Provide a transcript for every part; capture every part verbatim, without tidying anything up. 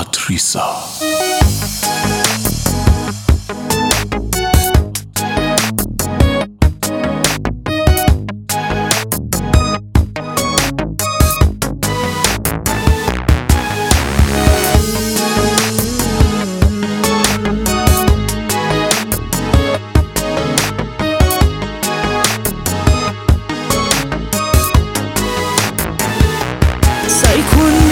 پاتریسا. سعی کن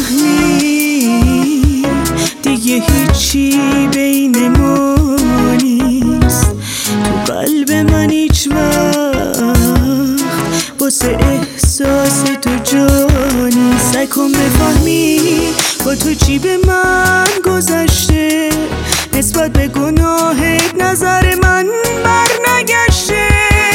بفهمی دیگه هیچی بین ما نیست، تو قلب من هیچ وقت واسه احساس تو جانی. سعی کن بفهمی با تو چی به من گذشته، نسبت به گناهت نظر من بر نگشته.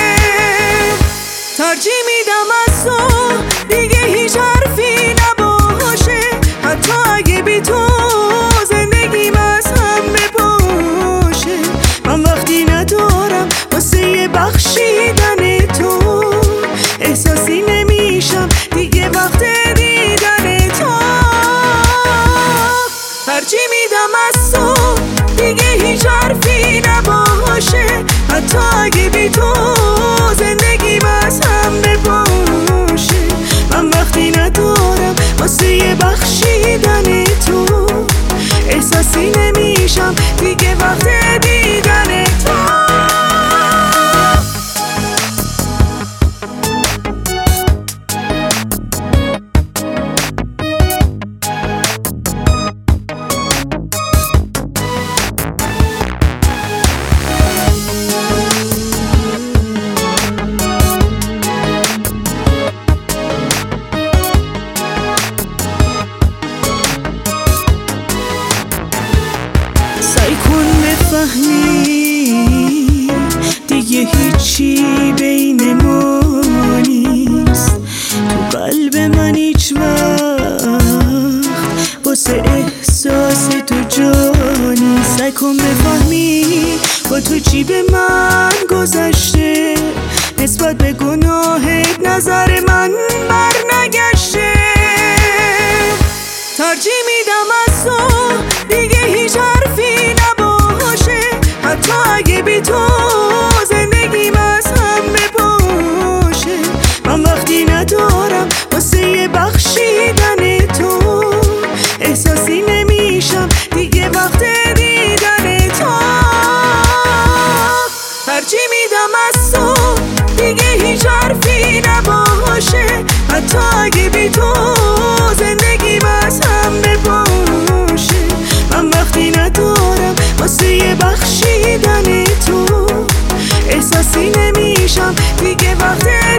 ترجیح میدم از تو دیگه هیچ حرفی نباشه، حتی اگه بی تو زندگیم از هم بپاشه. من وقتی ندارم واسه یه بخشیدن تو، احساسی نمیشم دیگه وقت دیدن تو. ترجیح میدم از تو دیگه هیچ حرفی نباشه، حتی اگه بی تو زندگیم از هم بپاشه. من وقتی ندارم واسه یه بخشیدن تو، احساسی نمیشم دیگه وقت دیدن تو. سعی کن بفهمی دیگه هیچی بین ما نیست، تو قلب من هیچ وقت واسه احساس تو جانی. سعی کن بفهمی با تو چی به من گذشته، نسبت به گناهت نظر من بر نگشته. ترجیح میدم از تو دیگه هیچ حرفی نباشه، حتی اگه بی تو زندگیم از هم بپاشه. من وقتی ندارم واسه یه بخشیدن تو، احساسی نمیشم دیگه وقت دیدن تو. ترجیح میدم از تو دیگه هیچ حرفی نباشه، حتی اگه بی تو زندگیم از هم بپاشه. من وقتی ندارم واسه یه بخشیدن تو، احساسی نمیشم دیگه وقت